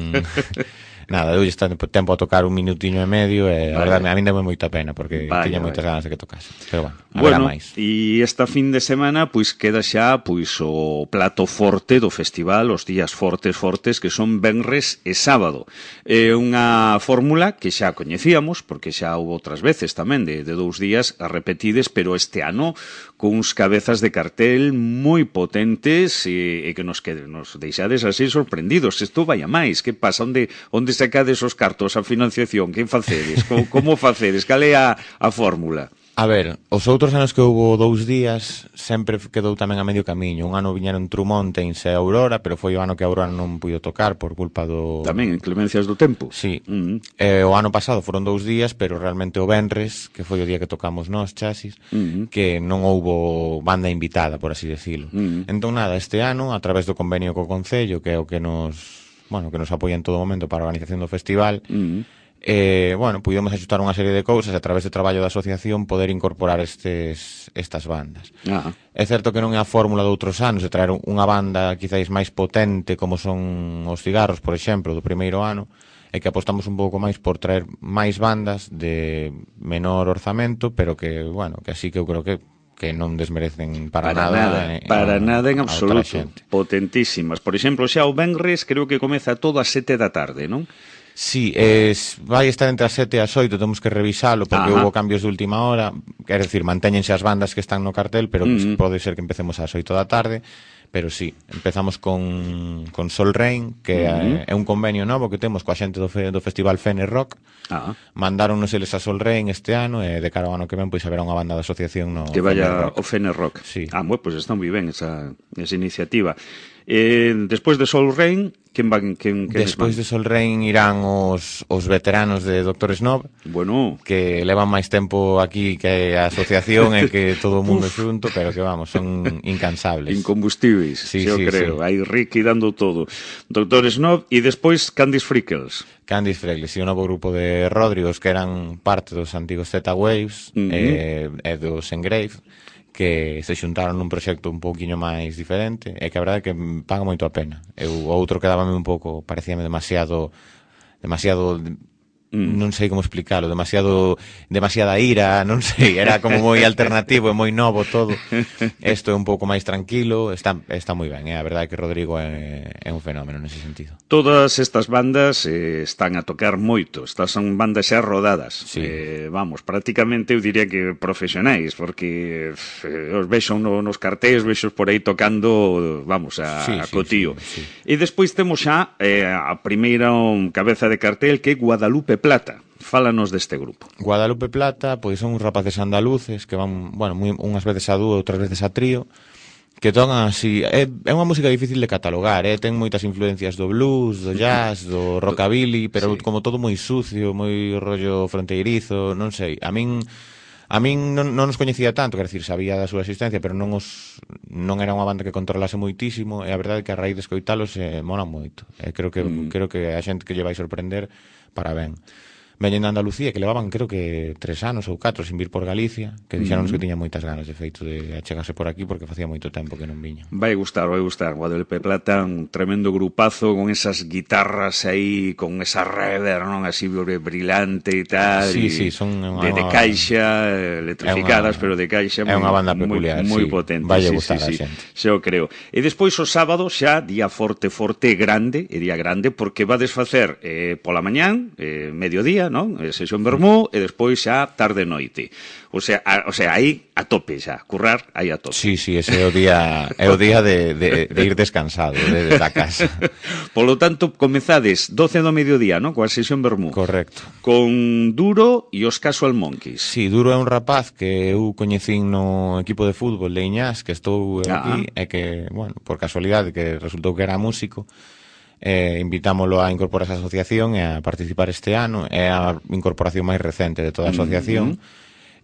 Nada, deu está tempo a tocar un minutiño e medio e a verdade, a mí deme moita pena porque vaya, tiña moitas ganas de que tocase. Pero bueno, haberá bueno, máis. E esta fin de semana pois queda xa pois o plato forte do festival, os días fortes fortes que son venres e sábado. É unha fórmula que xa coñecíamos porque xa houve outras veces tamén de, de dous días a repetides, pero este ano con uns cabezas de cartel moi potentes e, e que nos que nos deixades así sorprendidos. Isto vai a máis, que pasa? Onde onde sacades os cartos, a financiación, quen facedes? Como, como facedes? Cal é a, a fórmula? A ver, os outros anos que houve dous días sempre quedou tamén a medio camiño. Un ano viñeron True Mountains e Aurora, pero foi o ano que a Aurora non puido tocar por culpa do... Tamén, inclemencias do tempo. Sí. Uh-huh. Eh, o ano pasado foron dous días, pero realmente o venres, que foi o día que tocamos nós, Chasis, uh-huh. que non houbo banda invitada, por así decirlo. Uh-huh. Entón, nada, este ano, a través do convenio co Concello, que é o que nos... bueno, que nos apoia en todo momento para a organización do festival, uh-huh. eh, bueno, pudimos axutar unha serie de cousas e a través do traballo da asociación poder incorporar estes estas bandas. Uh-huh. É certo que non é a fórmula de outros anos de traer unha banda quizáis máis potente como son os Cigarros, por exemplo, do primeiro ano, e que apostamos un pouco máis por traer máis bandas de menor orzamento, pero que, bueno, que así que eu creo que que non desmerecen para, para nada, nada eh, para a, nada en a absoluto, potentísimas. Por exemplo, xa o venres creo que comeza todo ás sete da tarde, non? Sí, es, vai estar entre as sete e as oito, temos que revisalo porque Ajá. houve cambios de última hora, quer decir, mantéñense as bandas que están no cartel, pero Mm. pode ser que empecemos ás oito da tarde. Pero sí, empezamos con, con Sol Rain, que uh-huh. é, é un convenio novo que temos coa xente do, fe, do Festival Fene Rock. Ah. Mandáronnos eles a Sol Rain este ano e de cara ao ano que ven pois haberá unha banda da asociación no que vaya Fene Rock. ao Fene Rock. Sí. Ah, bueno, pues está moi ben esa, esa iniciativa. Eh, despois de Sol Rain, quen van, quen, quen Despois de Sol Rain irán os, os veteranos de Doctor Snob, bueno, que levan máis tempo aquí que a asociación e que todo o mundo xunto, pero que vamos, son incansables. Incombustibles, sí, yo sí, creo. Sí. Aí Ricky dando todo. Doctor Snob e despois Candice Freckles. Candice Freckles, e o novo grupo de Rodrigos que eran parte dos antigos Z-Waves uh-huh. e, e dos Engrave, que se xuntaron nun proxecto un pouquiño máis diferente e que a verdade é que paga moito a pena. Eu, o outro quedábame un pouco, parecíame demasiado demasiado mm. non sei como explicarlo, demasiado demasiada ira, non sei, era como moi alternativo e moi novo todo. Isto é un pouco máis tranquilo, está está moi ben, eh? A verdade é que Rodrigo é, é un fenómeno nese sentido. Todas estas bandas eh, están a tocar moito, estas son bandas xa rodadas. Sí. Eh, vamos, prácticamente eu diría que profesionais, porque eh, os vexo no, nos cartéis, vexos por aí tocando, vamos, a, sí, a sí, cotío. Sí, sí. E despois temos xa eh, a primeira um, cabeza de cartel que é Guadalupe Plata. Fálanos deste grupo. Guadalupe Plata, pois son uns rapaces andaluces que van, bueno, moi, unhas veces a dúo, outras veces a trío, que tocan así, é, é unha música difícil de catalogar, eh? Ten moitas influencias do blues, do jazz, do rockabilly, pero sí. Como todo moi sucio, moi rollo fronteirizo, non sei. A min a min non, non nos coñecía tanto, quer decir, sabía da súa existencia, pero non os non era unha banda que controlase moitísimo, e a verdade é que a raíz de escoitalos eh, molan moito. E creo que mm. creo que a xente que lle vai sorprender para ben. veñen de Andalucía, que levaban creo que tres anos ou catro sin vir por Galicia, que dixeronnos que tiña moitas ganas de feito de achegarse por aquí porque facía moito tempo que non viña. Vai gustar, vai gustar. Guadalupe Plata, un tremendo grupazo con esas guitarras aí, con esa reverb, non, así brilante e tal. Sí, sí, son unha, de, de caixa, electrificadas, unha, pero de caixa é unha banda peculiar, moi, moi sí, potente. vai sí, gustar sí, a sí, xente. xa o creo. E despois o sábado xa día forte, forte, grande, e día grande, porque vades facer eh, pola mañán, eh, mediodía, non? Eh, sesión vermú, e despois xa tarde noite. O sea, a, o sea, aí a tope xa, currar aí a tope. Sí, sí, ese é o día é o día de, de, de ir descansado de, de da casa. Polo tanto, comezades doce do mediodía, non? Coa sesión vermú. Correcto. Con Duro e os Casual Monkeys. Sí, Duro é un rapaz que eu coñecín no equipo de fútbol de Iñás, que estou aquí, ah. e que, bueno, por casualidade, que resultou que era músico, eh, invitámoslo a incorporarse á asociación e a participar este ano. É a incorporación máis recente de toda a asociación. Mm-hmm.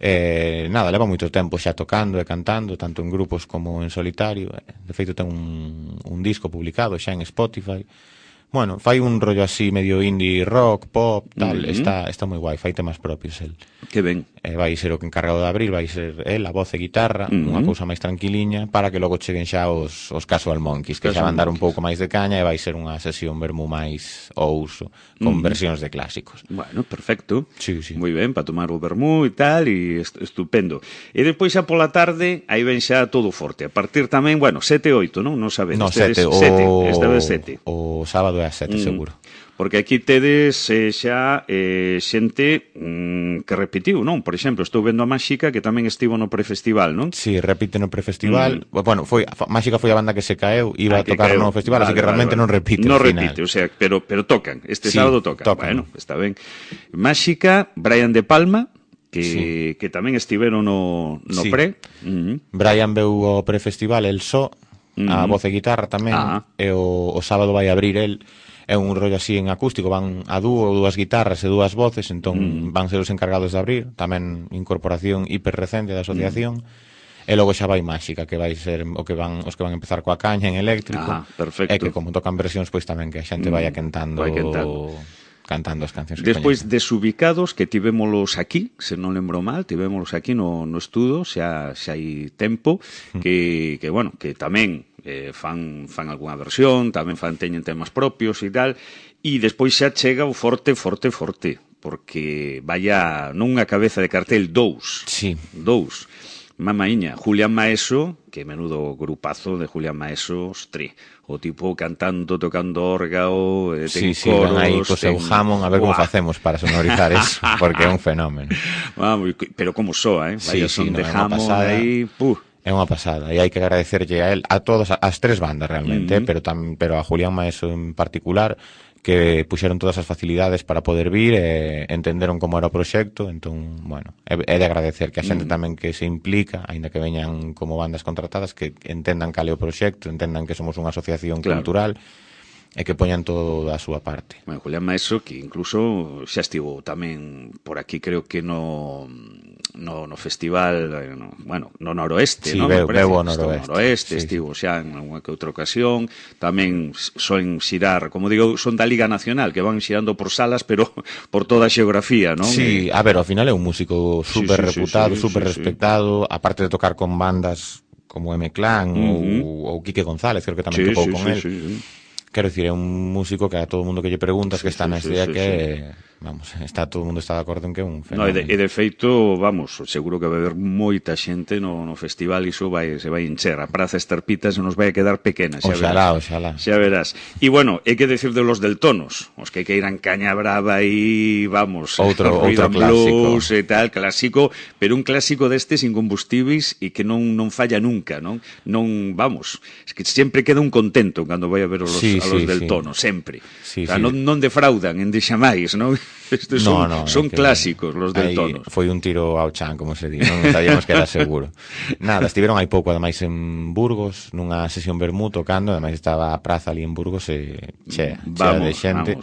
Eh, nada, leva moito tempo xa tocando e cantando, tanto en grupos como en solitario. De feito ten un, un disco publicado xa en Spotify. Bueno, fai un rollo así medio indie rock, pop, tal. Uh-huh. Está, está moi guai, fai temas propios el. Que ben. Eh, vai ser o que encargado de abrir, vai ser el, a voz e guitarra, uh-huh. unha cousa máis tranquiliña, para que logo cheguen xa os, os Casual Monkeys, que Casual xa van dar un pouco máis de caña e vai ser unha sesión vermú máis ao uso, con uh-huh. versións de clásicos. Bueno, perfecto. Sí, sí. Moi ben, para tomar o vermú e tal, e est estupendo. E despois xa pola tarde, aí ven xa todo forte. A partir tamén, bueno, sete e oito, non? Non sabedes. No, sete. O... sete. Esta vez sete. O sábado é a sete, mm. seguro. Porque aquí tedes eh, xa eh, xente mm, que repetiu, non? Por exemplo, estou vendo a Máxica que tamén estivo no prefestival, non? Sí, repite no prefestival. Mm. Bueno, foi Máxica foi a banda que se caeu, iba ah, a tocar caeu. no festival, vale, así que vale, realmente vale. non repite. Non repite, o sea, pero pero tocan. Este sí, sábado tocan. tocan. Bueno, está ben. Máxica, Brian De Palma, que, sí. que tamén estiveron no, no sí. pre. Uh-huh. Brian veu ao prefestival, el só, uh-huh. a voz e guitarra tamén, ah. e o, o sábado vai abrir el. É un rollo así en acústico, van a dúo, dúas guitarras e dúas voces, entón mm. van ser os encargados de abrir, tamén incorporación hiper recente da asociación, mm. e logo xa vai Máxica, que vai ser o que van os que van empezar coa caña en eléctrico, ah, perfecto. E que como tocan versións, pois tamén que a xente mm. vaya cantando, vai cantando. cantando as cancións que despois coñecen. Desubicados, que tivémolos aquí, se non lembro mal, tivémolos aquí no, no estudo, xa, xa hai tempo, mm. que, que, bueno, que tamén eh, fan, fan algunha versión, tamén fan teñen temas propios e tal, e despois xa chega o forte, forte, forte, porque vaya non unha cabeza de cartel, dous. Sí. Dous. Mamaíña, Julián Maeso, que menudo grupazo de Julián Maeso, ostri, o tipo cantando, tocando órgao, eh, ten sí, sí, coros, aí co seu jamón, a ver como facemos para sonorizar eso, porque é un fenómeno. Vamos, pero como soa, eh? Vaya sí, son sí, de no, jamón aí, puh. É unha pasada, e hai que agradecerlle a él, a todas as tres bandas realmente, mm-hmm. eh, pero tam, pero a Julián Maeso en particular, que puxeron todas as facilidades para poder vir e entenderon como era o proxecto, entón, bueno, é, é de agradecer que a xente mm. tamén que se implica, aínda que veñan como bandas contratadas, que entendan cal é o proxecto, entendan que somos unha asociación claro. cultural, e que poñan todo da súa parte. Bueno, Julián Maeso, que incluso xa estivo tamén por aquí, creo que no no, no festival, no, bueno, no noroeste, sí, non? veo, veo o noroeste. noroeste, sí, estivo sí. xa en unha que outra ocasión, tamén soen xirar, como digo, son da Liga Nacional, que van xirando por salas, pero por toda a xeografía, non? Sí, a ver, ao final é un músico super sí, sí, reputado, sí, sí, super sí, respectado, sí. aparte de tocar con bandas como M Clan uh-huh. ou, ou Quique González, creo que tamén sí, tocou sí, con sí, él. Sí, sí. Quero dicir, é un músico que a todo o mundo que lle preguntas sí, que está sí, na estrella sí, sí, que, sí. vamos, está todo o mundo está de acordo en que é un fenómeno. No, e, de, e de feito, vamos, seguro que vai haber moita xente no, no festival, iso vai, se vai encher, a Praza Esterpita se nos vai a quedar pequena, xa oxalá, verás. Oxalá, xa verás. E bueno, hai que decir de los del Tonos, os que queiran caña brava e, vamos, outro, outro clásico. Blues e tal, clásico, pero un clásico destes incombustibles e que non non falla nunca, non? Non, vamos, es que sempre queda un contento cando vai a ver os, sí, a los sí, del sí. Tono, sempre. Sí, o sea, sí. non, non defraudan en deixamais, non? Estes son, no, no, son clásicos, los del Tono. Foi un tiro ao chan, como se di, non sabíamos que era seguro. Nada, estiveron hai pouco, ademais, en Burgos, nunha sesión vermú tocando, ademais estaba a praza ali en Burgos e che, chea de xente. Vamos.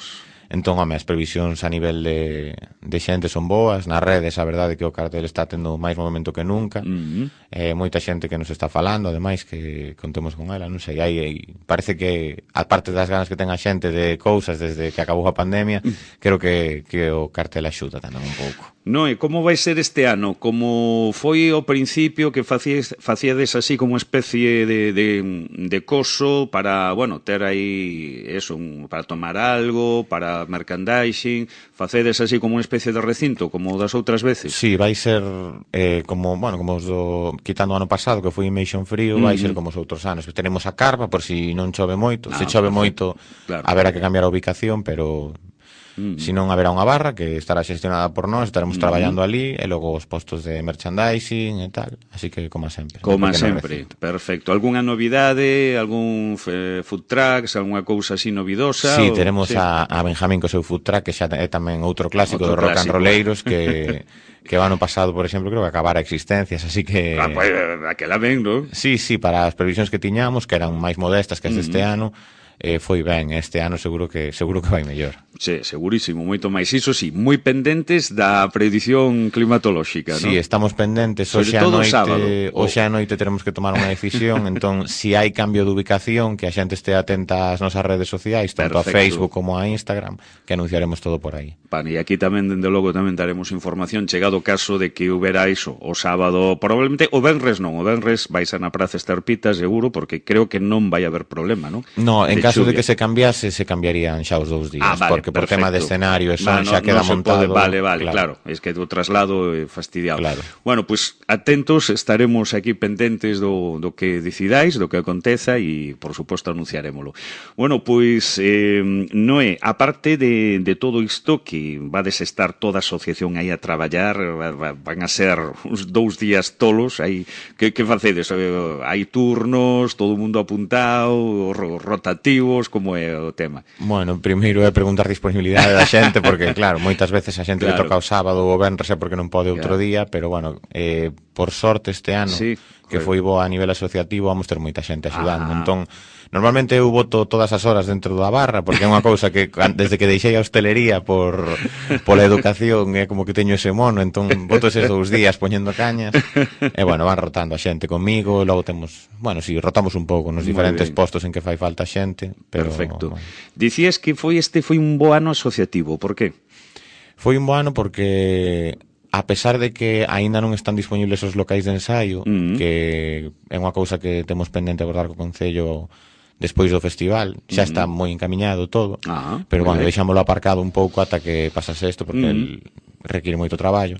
Entón, home, as previsións a nivel de, de xente son boas. Nas redes, a verdade é que o cartel está tendo máis movimento que nunca. Uh-huh. eh, Moita xente que nos está falando, ademais, que contemos con ela, non sei. Hai, hai, parece que, aparte das ganas que ten a xente de cousas desde que acabou a pandemia, uh-huh. creo que, que o cartel axuda tamén un pouco. Noé, como vai ser este ano? Como foi ao principio que facíades, facíades así como especie de, de, de coso para, bueno, ter aí eso, un, para tomar algo, para merchandising, facedes así como unha especie de recinto, como das outras veces? Sí, vai ser eh, como, bueno, como os do, quitando o ano pasado, que foi Invasion Frío, uh-huh. vai ser como os outros anos, que tenemos a carpa por si non chove moito, ah, se chove perfecto. moito, claro, haberá que cambiar a ubicación, pero... Mm. Si non haberá unha barra que estará xestionada por nós, estaremos mm. traballando ali, e logo os postos de merchandising e tal, así que como sempre. Como sempre, perfecto. Algúnha novidade, algún food trucks, algunha cousa así novidosa? Sí, o... teremos sí. A, a Benjamín co seu food truck, que xa é tamén outro clásico outro do rock and rolleiros, que... que o ano pasado, por exemplo, creo que acabara existencias, así que... Ah, pues, aquela ben, non? Sí, sí, para as previsións que tiñamos, que eran máis modestas que as deste mm. ano, eh, foi ben. Este ano seguro que seguro que vai mellor. Sí, segurísimo, moito máis. Iso sí, moi pendentes da predición climatolóxica, sí, ¿no? Estamos pendentes. Hoxe a noite, hoxe a noite teremos que tomar unha decisión, entón, si hai cambio de ubicación, que a xente este atenta ás nosas redes sociais, tanto perfecto. A Facebook como a Instagram, que anunciaremos todo por aí. Vale, e aquí tamén, dende logo, tamén daremos información, chegado o caso de que houbera iso, o sábado, probablemente, o venres non, o venres vais a na Praza Estarpita, seguro, porque creo que non vai haber problema, ¿no? No, en de caso chuvia. De que se cambiase, se cambiarían xa os dous días, ah, vale, porque por perfecto. Tema de escenario e son no, xa no, queda no montado. Pode, vale, vale, claro. claro, es que o traslado é fastidiado. Claro. Bueno, pues atentos, estaremos aquí pendentes do, do que decidáis, do que aconteza e, por suposto, anunciarémolo. Bueno, pues, eh, Noé, aparte de, de todo isto, que vades estar toda a asociación aí a traballar, van a ser uns dous días tolos, aí, que, que facedes? Hai turnos, todo o mundo apuntado, rotativos, como é o tema? Bueno, primeiro é preguntar disponibilidade da xente, porque, claro, moitas veces a xente claro. Que toca o sábado ou o venres é porque non pode outro claro. Día, pero, bueno, eh, por sorte este ano, sí, que foi bo a nivel asociativo, vamos ter moita xente axudando. Ah. Entón, normalmente eu voto todas as horas dentro da barra, porque é unha cousa que, desde que deixei a hostelería por pola educación, é como que teño ese mono, entón, voto eses dous días poñendo cañas, e, bueno, van rotando a xente comigo, e logo temos, bueno, si, sí, rotamos un pouco nos diferentes postos en que fai falta xente, pero... Perfecto. Bueno. Dicías que foi este foi un bo ano asociativo, por que? Foi un bo ano porque... A pesar de que aínda non están disponibles os locais de ensaio, uh-huh. que é unha cousa que temos pendente abordar co Concello despois do festival, xa uh-huh. está moi encamiñado todo, uh-huh. pero, bueno, deixámoslo aparcado un pouco ata que pasase isto, porque uh-huh. el requiere moito traballo.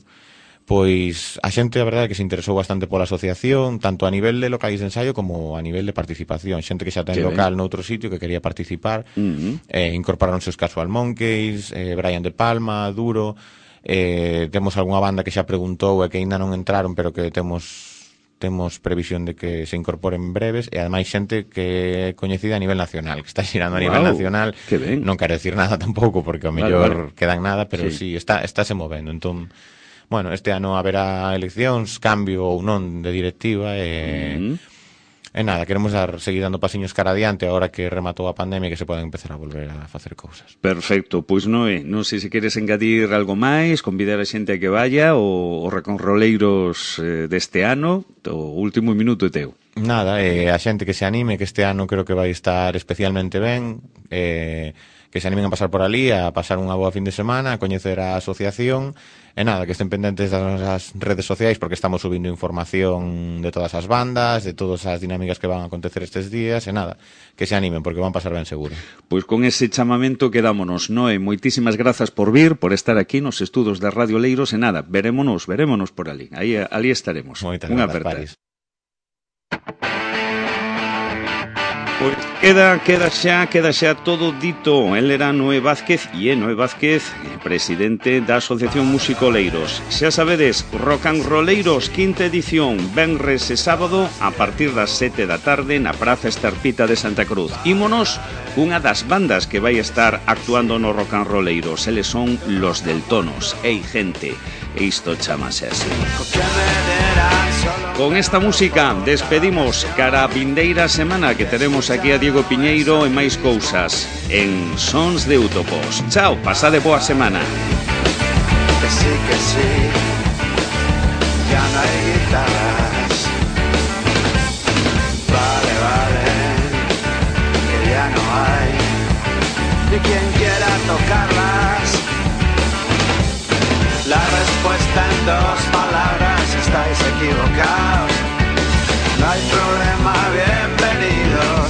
Pois a xente, a verdade, que se interesou bastante pola asociación, tanto a nivel de locais de ensaio como a nivel de participación. Xente que xa ten que local ben. Noutro sitio que quería participar, uh-huh. eh, incorporaronse os Casual Monkeys, eh, Brian de Palma, Duro... Eh, temos algunha banda que xa preguntou e que aínda non entraron, pero que temos temos previsión de que se incorporen breves, e ademais xente que é coñecida a nivel nacional, que está xirando a nivel wow, nacional. Non quero decir nada tampouco, porque ao mellor vale, vale. Quedan nada, pero sí, sí está estáse movendo. Entón, bueno, este ano haberá eleccións, cambio ou non de directiva, e uh-huh. E nada, queremos dar, seguir dando pasiños cara adiante agora que rematou a pandemia, que se poden empezar a volver a facer cousas. Perfecto, pois Noé, non sei se queres engadir algo máis, convidar a xente a que vaya, o, o Reconroleiros eh, deste ano, o último minuto é teu. Nada, eh, a xente que se anime, que este ano creo que vai estar especialmente ben, eh, que se animen a pasar por ali, a pasar unha boa fin de semana, a coñecer a asociación, e nada, que estén pendentes das nosas redes sociais, porque estamos subindo información de todas as bandas, de todas as dinámicas que van a acontecer estes días, e nada, que se animen, porque van pasar ben seguro. Pois con ese chamamento quedámonos. Noé, moitísimas grazas por vir, por estar aquí nos estudos da Radio Leiros, e nada, verémonos, verémonos por ali. Aí, ali estaremos. Moitas grazas, Paris. Pois queda, queda xa, queda xa todo dito. El era Noé Vázquez e é Noé Vázquez, presidente da Asociación Músico Leiros. Xa sabedes, Rock and Rolleiros, quinta edición, venres e sábado, a partir das sete da tarde na Praza Estarpita de Santa Cruz. Ímonos cunha das bandas que vai estar actuando no Rock and Rolleiros. Eles son Los Del Tonos. Ei, gente, e isto chamase así. Con esta música despedimos cara a vindeira semana, que teremos aquí a Diego Piñeiro e máis cousas en Sons de Útopos. Chao, pasade boa semana. Que sí, que sí, ya no hay guitarras. Vale, vale, que ya no hay ni quien quiera tocarlas. La respuesta en dos palabras: estáis equivocados. No hay problema, bienvenidos.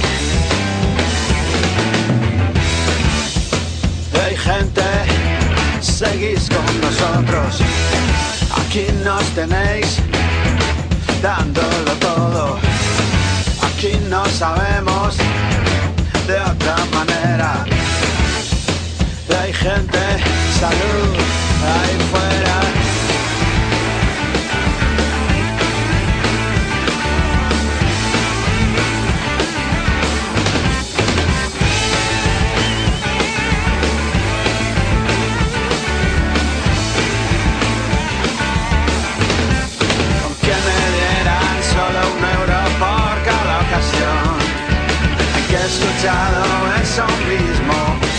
Hey gente, seguís con nosotros. Aquí nos tenéis dándolo todo. Aquí no sabemos de otra manera. Hay gente, salud, ahí fuera. Aunque me dieran solo un euro por cada ocasión en que he escuchado eso mismo.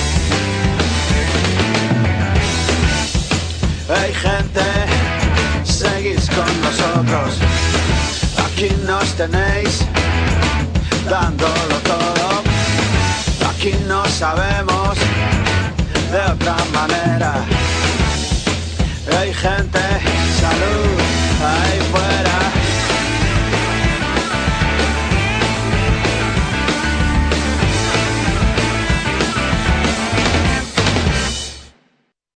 Hey gente, seguís con nosotros. Aquí nos tenéis dándolo todo. Aquí no sabemos de otra manera. Hey gente, salud, ahí fuera.